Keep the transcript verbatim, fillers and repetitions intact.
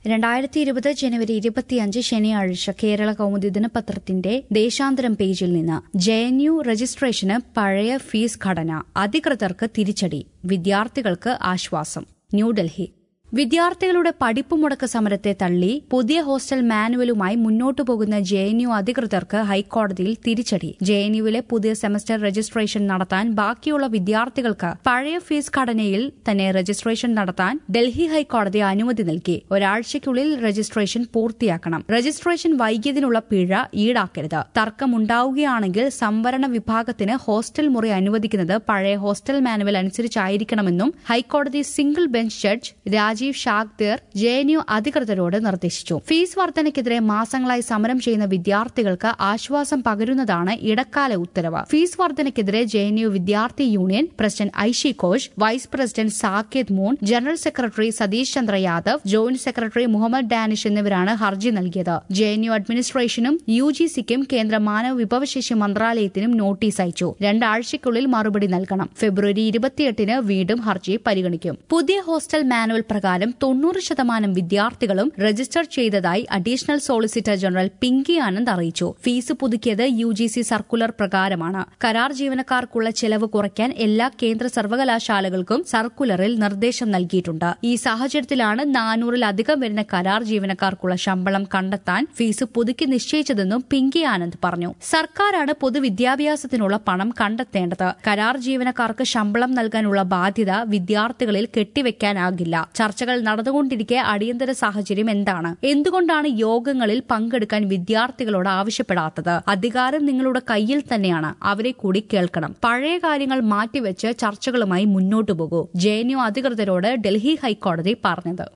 രണ്ടായിരത്തി ഇരുപത് ജനുവരി ഇരുപത്തിയഞ്ച് ശനിയാഴ്ച കേരള കൗമുദി ദിനപത്രത്തിന്റെ ദേശാന്തരം പേജിൽ നിന്ന് ജെ എൻ യു രജിസ്ട്രേഷന് പഴയ ഫീസ് ഘടന അധികൃതർക്ക് തിരിച്ചടി വിദ്യാർത്ഥികൾക്ക് ആശ്വാസം ന്യൂഡൽഹി വിദ്യാർത്ഥികളുടെ പഠിപ്പ് മുടക്ക് സമരത്തെ തള്ളി പുതിയ ഹോസ്റ്റൽ മാനുവലുമായി മുന്നോട്ടു പോകുന്ന ജെ എൻ യു അധികൃതർക്ക് ഹൈക്കോടതിയിൽ തിരിച്ചടി. ജെ എൻ യുവിലെ പുതിയ സെമസ്റ്റർ രജിസ്ട്രേഷൻ നടത്താൻ ബാക്കിയുള്ള വിദ്യാർത്ഥികൾക്ക് പഴയ ഫീസ് ഘടനയിൽ തന്നെ രജിസ്ട്രേഷൻ നടത്താൻ ഡൽഹി ഹൈക്കോടതി അനുമതി നൽകി. ഒരാഴ്ചയ്ക്കുള്ളിൽ രജിസ്ട്രേഷൻ പൂർത്തിയാക്കണം. രജിസ്ട്രേഷൻ വൈകിയതിനുള്ള പിഴ ഈടാക്കരുത്. തർക്കമുണ്ടാവുകയാണെങ്കിൽ സംവരണ വിഭാഗത്തിന് ഹോസ്റ്റൽ മുറി അനുവദിക്കുന്നത് പഴയ ഹോസ്റ്റൽ മാനുവൽ അനുസരിച്ചായിരിക്കണമെന്നും ഹൈക്കോടതി single bench judge Rajiv Shakdher J N U അധികൃതരോട് നിർദ്ദേശിച്ചു. ഫീസ് വർധനയ്ക്കെതിരെ മാസങ്ങളായി സമരം ചെയ്യുന്ന വിദ്യാർത്ഥികൾക്ക് ആശ്വാസം പകരുന്നതാണ് ഇടക്കാല ഉത്തരവ്. ഫീസ് വർധനയ്ക്കെതിരെ ജെ എൻ യു വിദ്യാർത്ഥി union president Aishe Ghosh, vice president Saket Moon, general secretary Satish Chandra Yadav, joint secretary Muhammad Danish എന്നിവരാണ് ഹർജി നൽകിയത്. ജെ എൻ യു അഡ്മിനിസ്ട്രേഷനും യു ജി സിക്കും കേന്ദ്ര മാനവ വിഭവശേഷി മന്ത്രാലയത്തിനും നോട്ടീസ് അയച്ചു. രണ്ടാഴ്ചയ്ക്കുള്ളിൽ മറുപടി നൽകണം. ഫെബ്രുവരി ഇരുപത്തിയെട്ടിന് വീണ്ടും ഹർജി പരിഗണിക്കും. പുതിയ ഹോസ്റ്റൽ മാനുവൽ പ്രകാരം തൊണ്ണൂറ് ശതമാനം വിദ്യാർത്ഥികളും രജിസ്റ്റർ ചെയ്തതായി additional solicitor general Pinky Anand അറിയിച്ചു. ഫീസ് പുതുക്കിയത് യു ജി സി സർക്കുലർ പ്രകാരമാണ്. കരാർ ജീവനക്കാർക്കുള്ള ചെലവ് കുറയ്ക്കാൻ എല്ലാ കേന്ദ്ര സർവകലാശാലകൾക്കും സർക്കുലറിൽ നിർദ്ദേശം നൽകിയിട്ടുണ്ട്. ഈ സാഹചര്യത്തിലാണ് നാനൂറിലധികം വരുന്ന കരാർ ജീവനക്കാർക്കുള്ള ശമ്പളം കണ്ടെത്താൻ ഫീസ് പുതുക്കി നിശ്ചയിച്ചതെന്നും പിങ്കി ആനന്ദ് പറഞ്ഞു. സർക്കാരാണ് പൊതുവിദ്യാഭ്യാസത്തിനുള്ള പണം കണ്ടെത്തേണ്ടത്. കരാർ ജീവനക്കാർക്ക് ശമ്പളം നൽകാനുള്ള ബാധ്യത വിദ്യാർത്ഥികളിൽ കെട്ടിവെക്കാനാകില്ല. ചർച്ചകൾ നടന്നുകൊണ്ടിരിക്കെ അടിയന്തര സാഹചര്യം എന്താണ്? എന്തുകൊണ്ടാണ് യോഗങ്ങളിൽ പങ്കെടുക്കാൻ വിദ്യാർത്ഥികളോട് ആവശ്യപ്പെടാത്തത്? അധികാരം നിങ്ങളുടെ കയ്യിൽ തന്നെയാണ്. അവരെ കൂടി കേൾക്കണം. പഴയ കാര്യങ്ങൾ മാറ്റിവെച്ച് ചർച്ചകളുമായി മുന്നോട്ടു പോകൂ. ജെ എൻ യു അധികൃതരോട് ഡൽഹി ഹൈക്കോടതി പറഞ്ഞത്.